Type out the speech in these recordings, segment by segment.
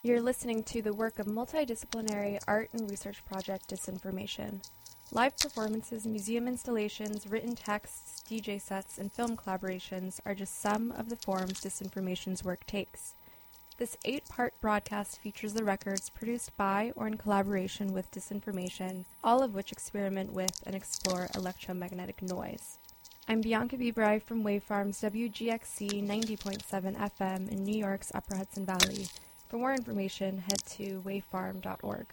You're listening to the work of multidisciplinary art and research project Disinformation. Live performances, museum installations, written texts, DJ sets, and film collaborations are just some of the forms Disinformation's work takes. This 8-part broadcast features the records produced by or in collaboration with Disinformation, all of which experiment with and explore electromagnetic noise. I'm Bianca Bibrai from Wavefarm's WGXC 90.7 FM in New York's Upper Hudson Valley. For more information, head to wavefarm.org.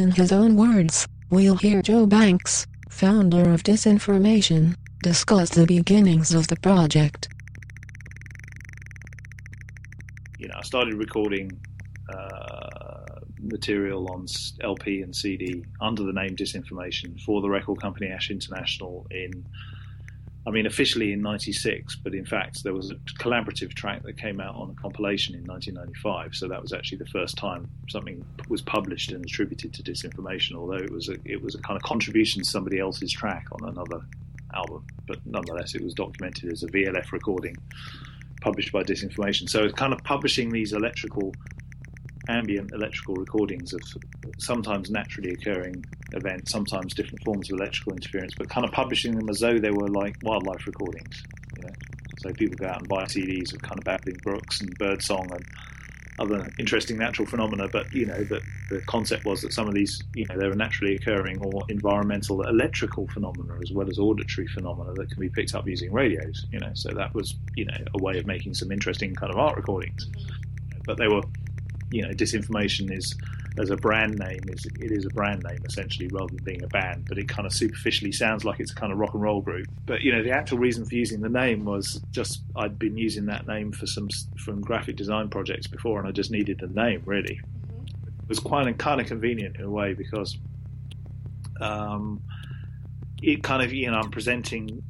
In his own words, we'll hear Joe Banks, founder of Disinformation, discuss the beginnings of the project. I started recording material on LP and CD under the name Disinformation for the record company Ash International officially in 96, but in fact there was a collaborative track that came out on a compilation in 1995, so that was actually the first time something was published and attributed to Disinformation, although it was a kind of contribution to somebody else's track on another album, but nonetheless it was documented as a VLF recording published by Disinformation. So it's kind of publishing these ambient electrical recordings of sometimes naturally occurring events, sometimes different forms of electrical interference, but kind of publishing them as though they were like wildlife recordings. So people go out and buy CDs of kind of babbling brooks and birdsong and other interesting natural phenomena, but the concept was that some of these, they were naturally occurring or environmental electrical phenomena as well as auditory phenomena that can be picked up using radios. So that was a way of making some interesting kind of art recordings. But they were, Disinformation is, as a brand name, it is a brand name essentially rather than being a band, but it kind of superficially sounds like it's a kind of rock and roll group. But the actual reason for using the name was just I'd been using that name from graphic design projects before, and I just needed a name really. It was kind of convenient in a way because it kind of I'm presenting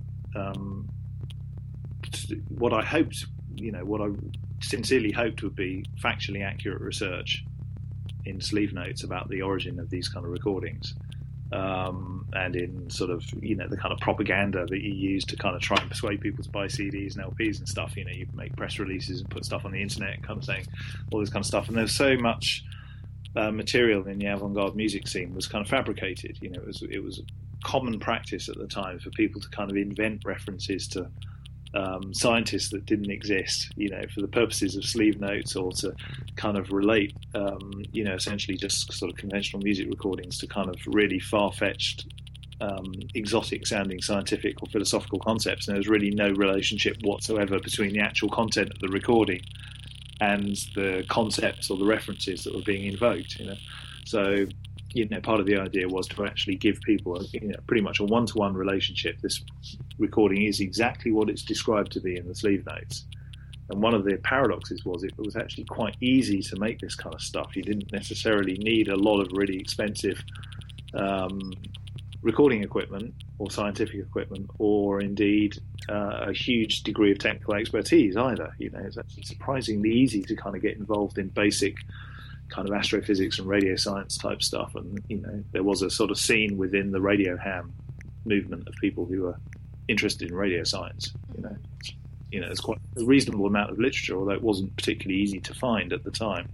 what I hoped, what I sincerely hoped would be factually accurate research in sleeve notes about the origin of these kind of recordings, and in sort of the kind of propaganda that you use to kind of try and persuade people to buy CDs and LPs and stuff. You make press releases and put stuff on the internet, kind of saying all this kind of stuff. And there's so much material in the avant-garde music scene was kind of fabricated. It was common practice at the time for people to kind of invent references to scientists that didn't exist, for the purposes of sleeve notes, or to kind of relate, essentially just sort of conventional music recordings to kind of really far-fetched, exotic-sounding scientific or philosophical concepts. And there's really no relationship whatsoever between the actual content of the recording and the concepts or the references that were being invoked. So part of the idea was to actually give people pretty much a one-to-one relationship. This recording is exactly what it's described to be in the sleeve notes. And one of the paradoxes was it was actually quite easy to make this kind of stuff. You didn't necessarily need a lot of really expensive recording equipment or scientific equipment, or indeed a huge degree of technical expertise either. It's actually surprisingly easy to kind of get involved in basic kind of astrophysics and radio science type stuff, and there was a sort of scene within the radio ham movement of people who were interested in radio science. There's quite a reasonable amount of literature, although it wasn't particularly easy to find at the time.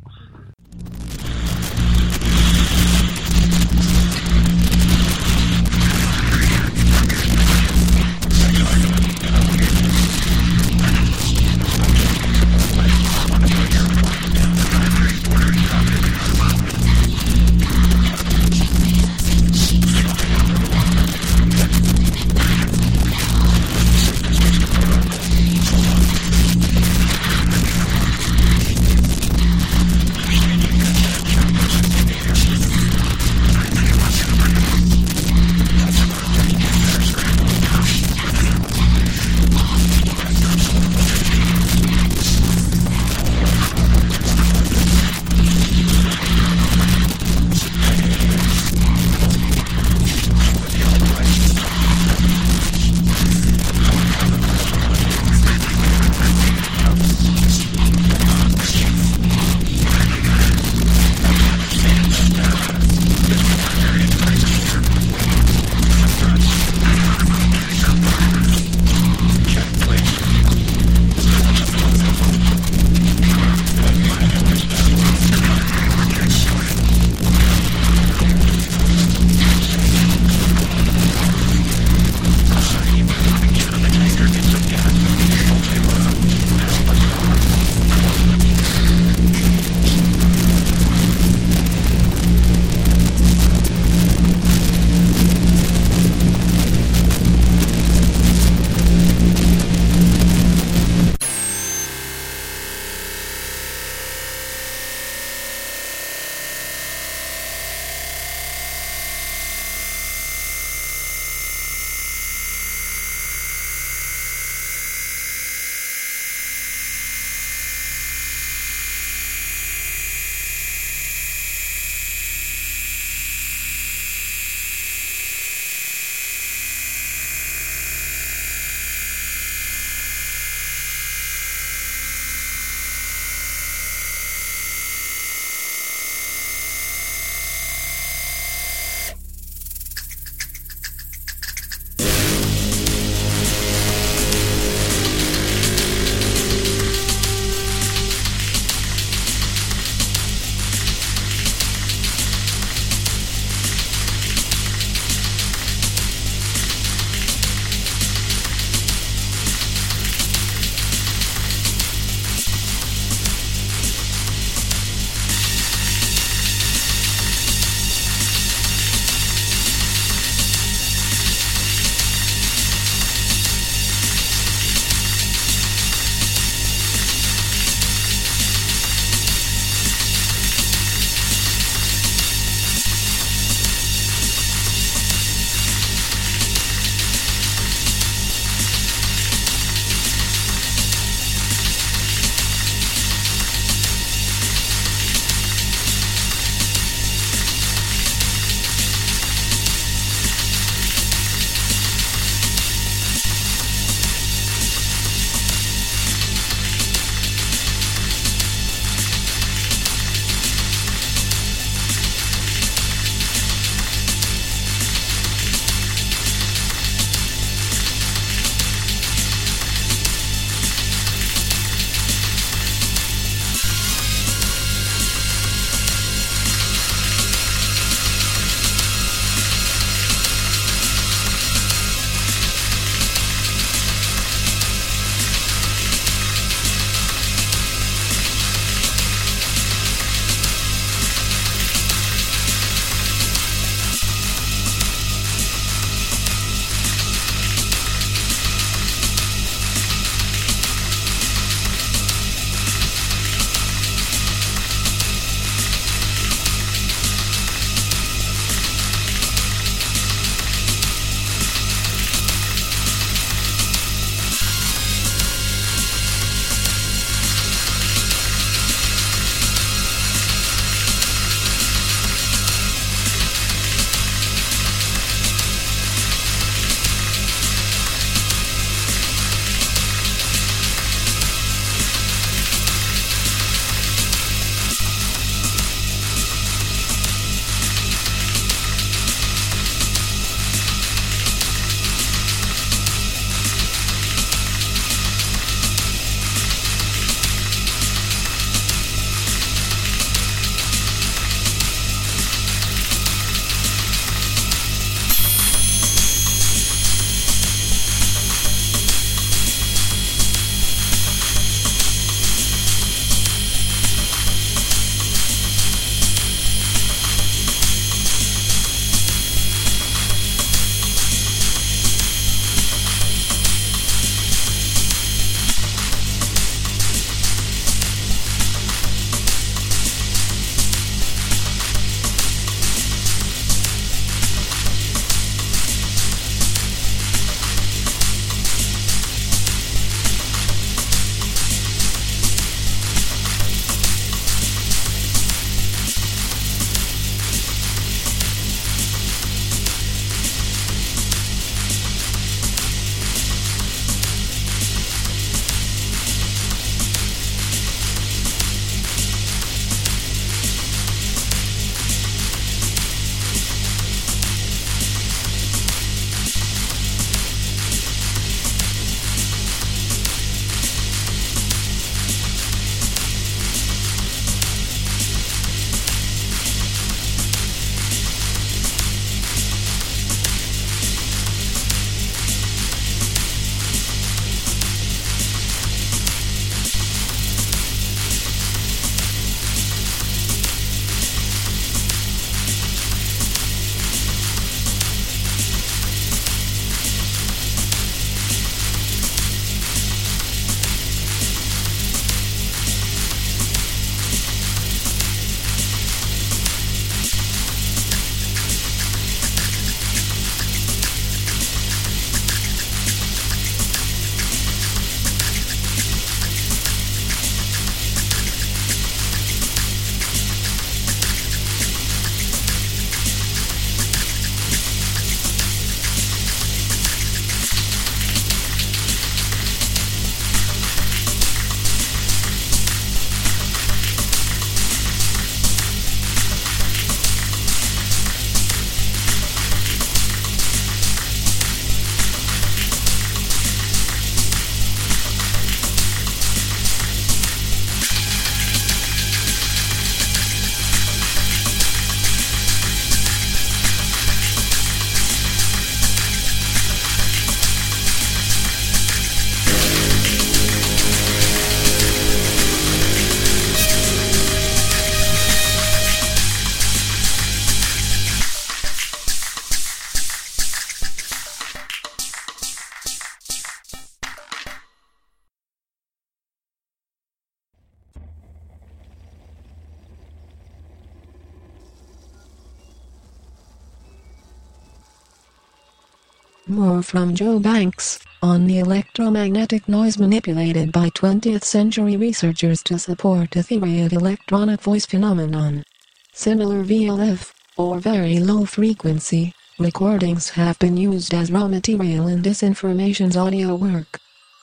More from Joe Banks on the electromagnetic noise manipulated by 20th century researchers to support a theory of electronic voice phenomenon. Similar VLF, or very low frequency, recordings have been used as raw material in disinformation's audio work.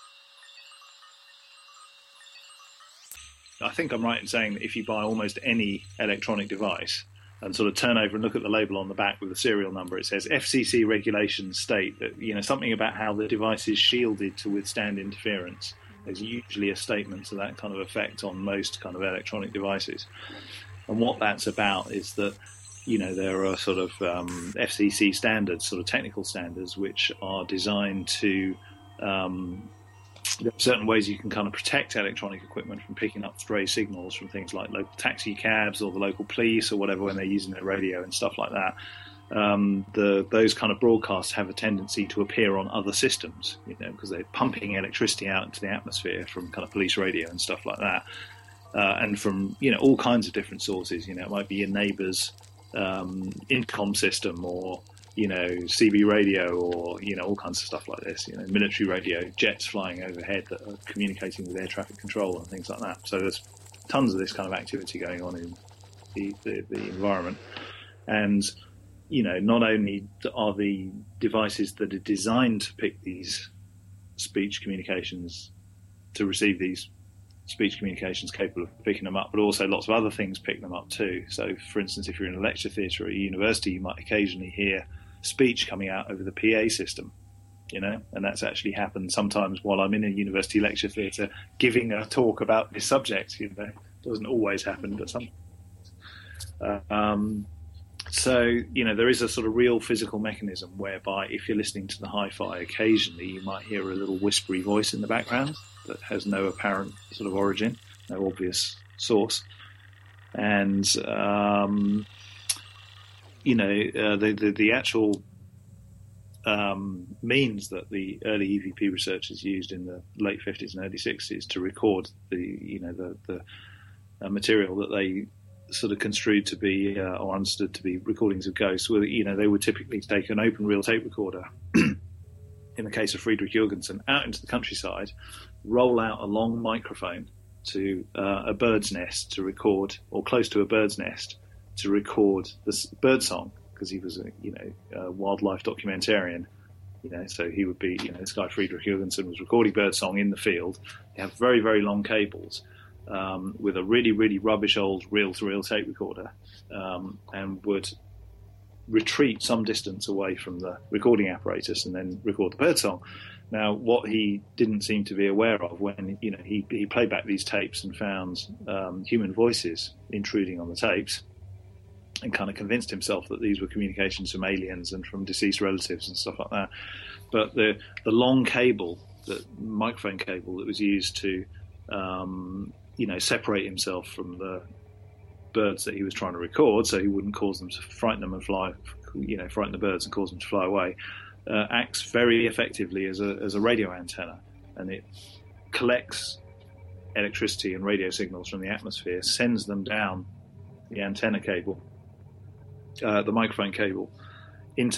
I think I'm right in saying that if you buy almost any electronic device and sort of turn over and look at the label on the back with the serial number, it says FCC regulations state that, something about how the device is shielded to withstand interference. There's usually a statement to that kind of effect on most kind of electronic devices. And what that's about is that, there are sort of FCC standards, sort of technical standards, which are designed to there are certain ways you can kind of protect electronic equipment from picking up stray signals from things like local taxi cabs or the local police or whatever when they're using their radio and stuff like that. Those kind of broadcasts have a tendency to appear on other systems, because they're pumping electricity out into the atmosphere from kind of police radio and stuff like that, and from all kinds of different sources. It might be your neighbour's intercom system, or CB radio, or all kinds of stuff like this. Military radio, jets flying overhead that are communicating with air traffic control and things like that. So there's tons of this kind of activity going on in the environment. And not only are the devices that are designed to pick these speech communications, to receive these speech communications capable of picking them up, but also lots of other things pick them up too. So, for instance, if you're in a lecture theatre at a university, you might occasionally hear speech coming out over the PA system, and that's actually happened sometimes while I'm in a university lecture theatre giving a talk about this subject. It doesn't always happen, but sometimes. So, there is a sort of real physical mechanism whereby if you're listening to the hi-fi, occasionally you might hear a little whispery voice in the background that has no apparent sort of origin, no obvious source. And, the actual means that the early EVP researchers used in the late 50s and early 60s to record the material that they sort of construed to be or understood to be recordings of ghosts, were they would typically take an open reel tape recorder, in the case of Friedrich Jürgensen, out into the countryside, roll out a long microphone to a bird's nest to record, or close to a bird's nest to record this bird song, because he was a wildlife documentarian. So he would be, this guy Friedrich Jürgensen was recording bird song in the field. They have very, very long cables, with a really, really rubbish old reel-to-reel tape recorder, and would retreat some distance away from the recording apparatus and then record the bird song. Now, what he didn't seem to be aware of when he played back these tapes and found human voices intruding on the tapes, and kind of convinced himself that these were communications from aliens and from deceased relatives and stuff like that. But the long cable, the microphone cable that was used to separate himself from the birds that he was trying to record, so he wouldn't cause them to frighten them and fly, frighten the birds and cause them to fly away, acts very effectively as a radio antenna, and it collects electricity and radio signals from the atmosphere, sends them down the antenna cable, the microphone cable, into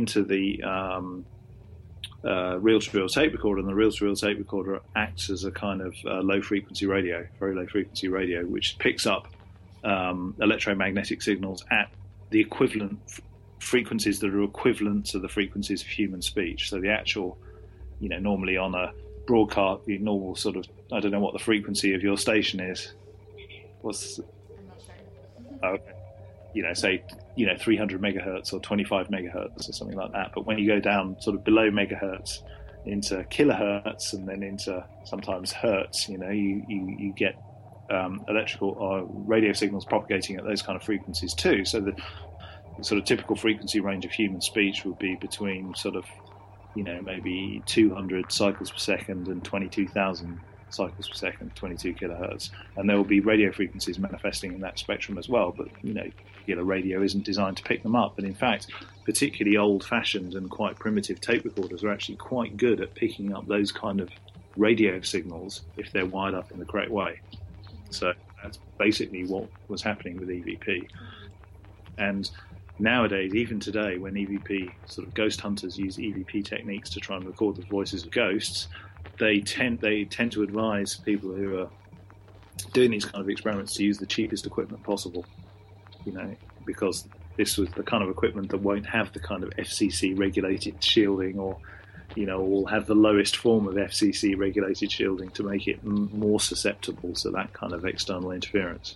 the reel-to-reel tape recorder, and the reel-to-reel tape recorder acts as a kind of low-frequency radio, very low-frequency radio, which picks up electromagnetic signals at the equivalent frequencies that are equivalent to the frequencies of human speech. So the actual, normally on a broadcast, the normal sort of, I don't know what the frequency of your station is. What's? I'm not sure. Okay. Say, 300 megahertz or 25 megahertz or something like that. But when you go down sort of below megahertz into kilohertz and then into sometimes hertz, you get electrical or radio signals propagating at those kind of frequencies too. So the sort of typical frequency range of human speech would be between sort of, maybe 200 cycles per second and 22,000 cycles per second, 22 kilohertz. And there will be radio frequencies manifesting in that spectrum as well. But, radio isn't designed to pick them up. But in fact, particularly old-fashioned and quite primitive tape recorders are actually quite good at picking up those kind of radio signals if they're wired up in the correct way. So that's basically what was happening with EVP. And nowadays, even today, when EVP sort of ghost hunters use EVP techniques to try and record the voices of ghosts, they tend to advise people who are doing these kind of experiments to use the cheapest equipment possible, because this was the kind of equipment that won't have the kind of FCC regulated shielding, or will have the lowest form of FCC regulated shielding to make it more susceptible to that kind of external interference.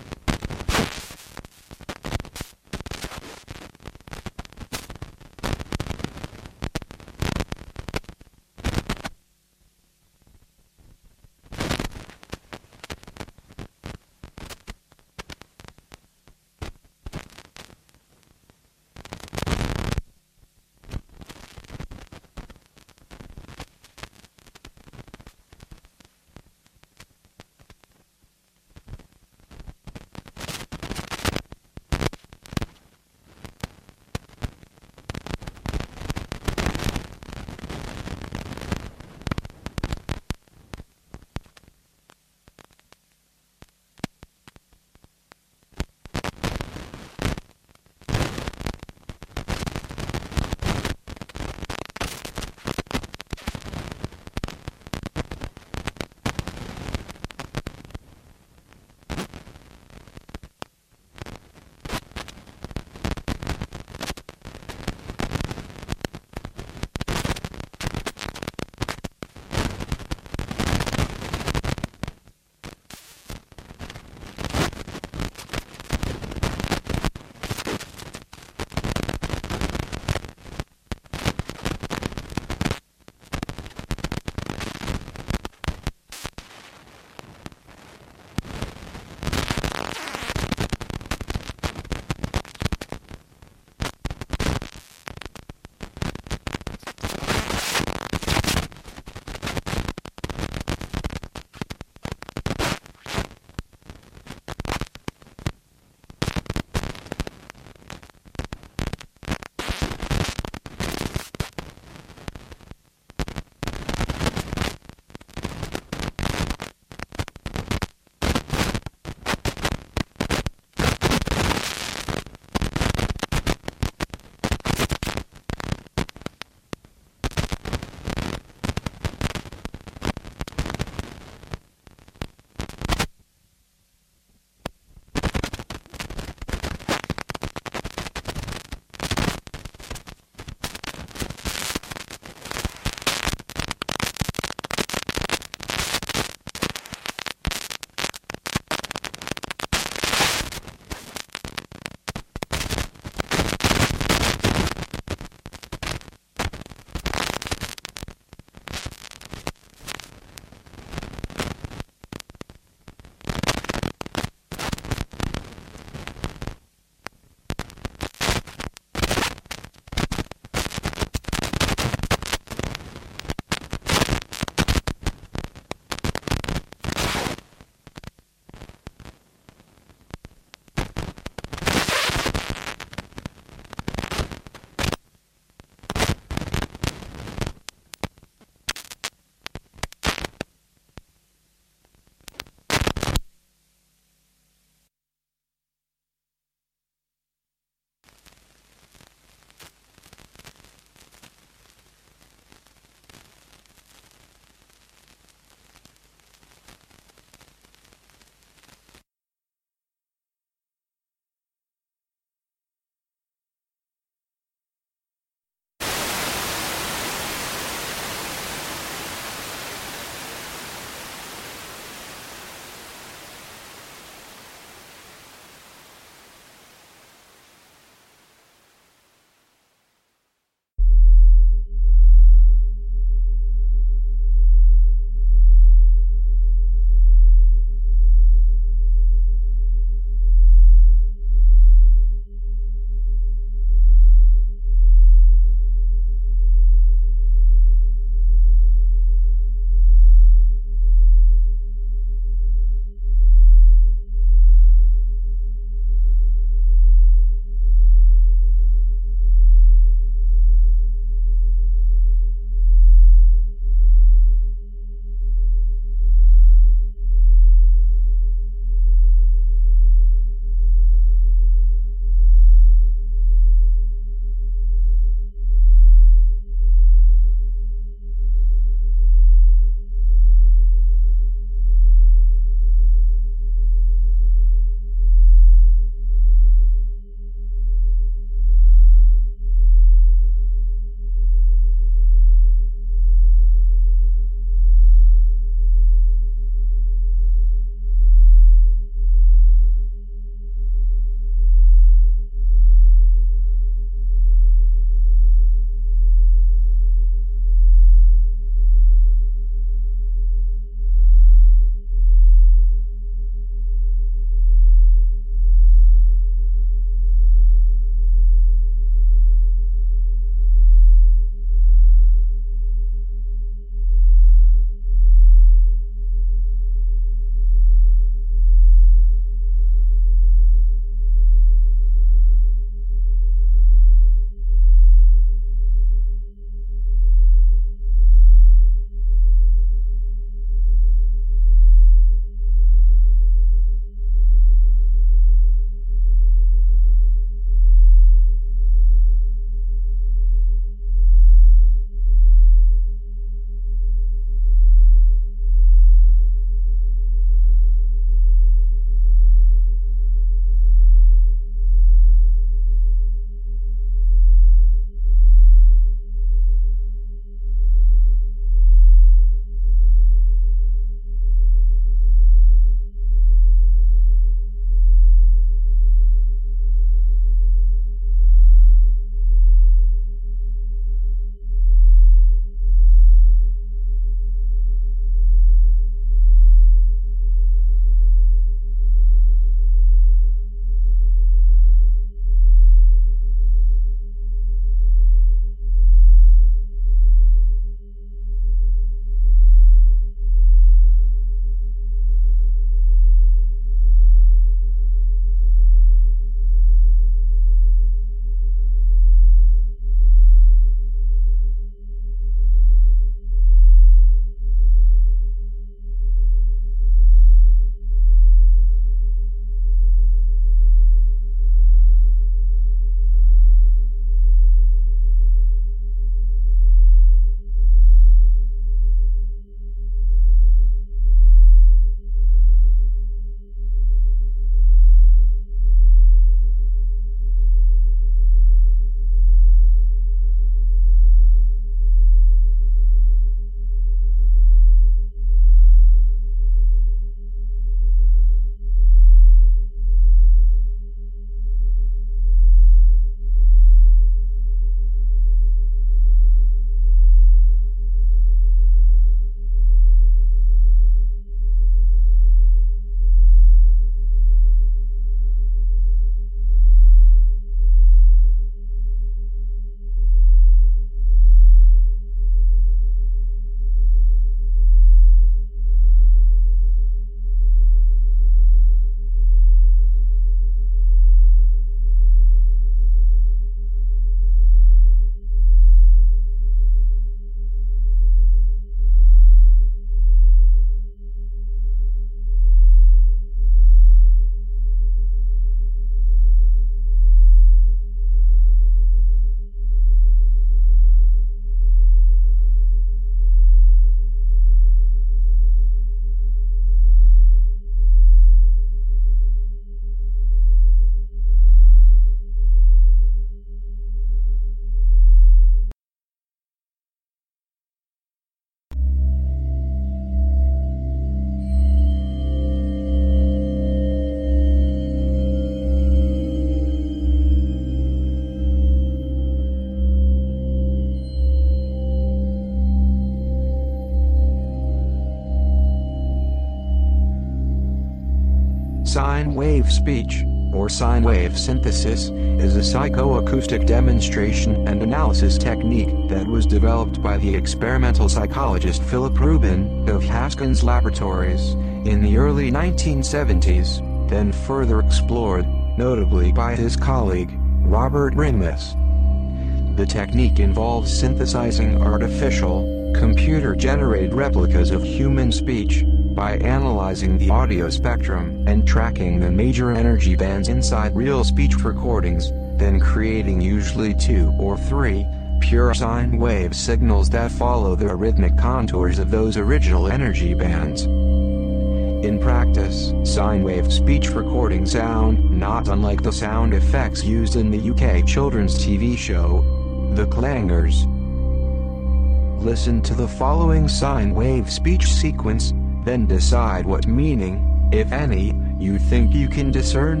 Sine wave speech, or sine wave synthesis, is a psychoacoustic demonstration and analysis technique that was developed by the experimental psychologist Philip Rubin of Haskins Laboratories in the early 1970s, then further explored, notably by his colleague, Robert Ringus. The technique involves synthesizing artificial, computer-generated replicas of human speech by analyzing the audio spectrum and tracking the major energy bands inside real speech recordings, then creating usually 2 or 3 pure sine wave signals that follow the rhythmic contours of those original energy bands. In practice, sine wave speech recordings sound not unlike the sound effects used in the UK children's TV show, The Clangers. Listen to the following sine wave speech sequence, then decide what meaning, if any, you think you can discern.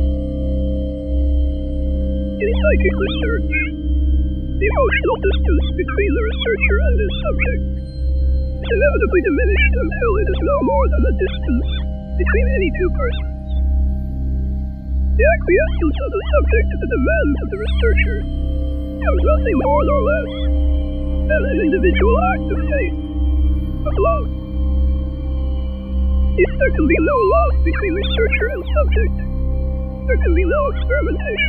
In psychic research, the emotional distance between the researcher and his subject is inevitably diminished until it is no more than the distance between any two persons. The acquiescence of the subject to the demands of the researcher is nothing more nor less than an individual act of faith, of love. If there can be no love between researcher and subject, there can be no experimentation.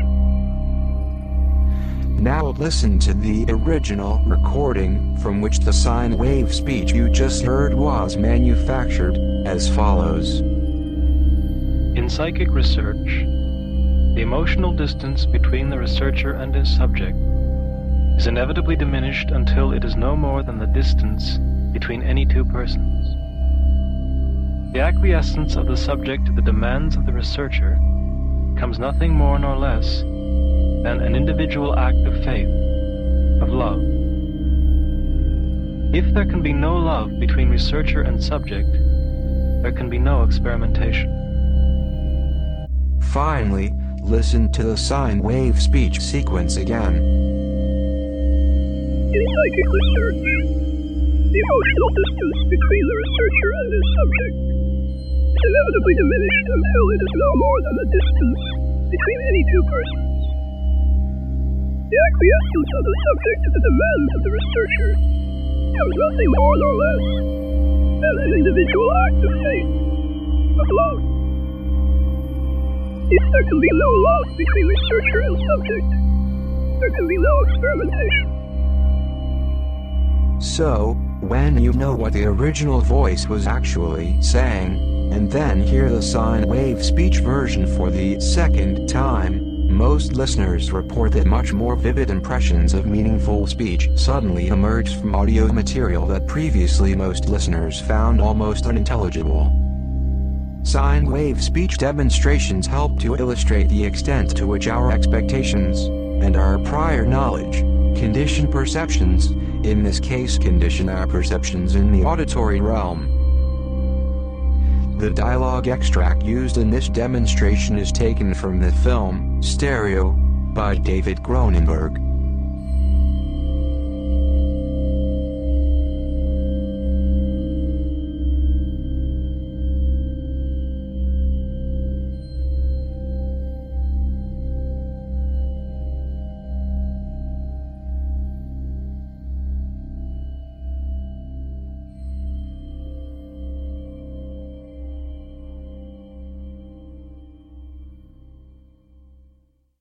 Now listen to the original recording from which the sine wave speech you just heard was manufactured, as follows. In psychic research, the emotional distance between the researcher and his subject is inevitably diminished until it is no more than the distance between any two persons. The acquiescence of the subject to the demands of the researcher becomes nothing more nor less than an individual act of faith, of love. If there can be no love between researcher and subject, there can be no experimentation. Finally, listen to the sine wave speech sequence again. In psychic research, the emotional distance between the researcher and his subject is inevitably diminished until it is no more than the distance between any two persons. The acquiescence of the subject to the demands of the researcher is nothing more nor less than an individual act of faith, of love. If there can be no love between researcher and subject, there can be no experimentation. So, when you know what the original voice was actually saying, and then hear the sine wave speech version for the second time, most listeners report that much more vivid impressions of meaningful speech suddenly emerge from audio material that previously most listeners found almost unintelligible. Sine wave speech demonstrations help to illustrate the extent to which our expectations, and our prior knowledge, condition perceptions, in this case condition our perceptions in the auditory realm. The dialogue extract used in this demonstration is taken from the film, Stereo, by David Cronenberg.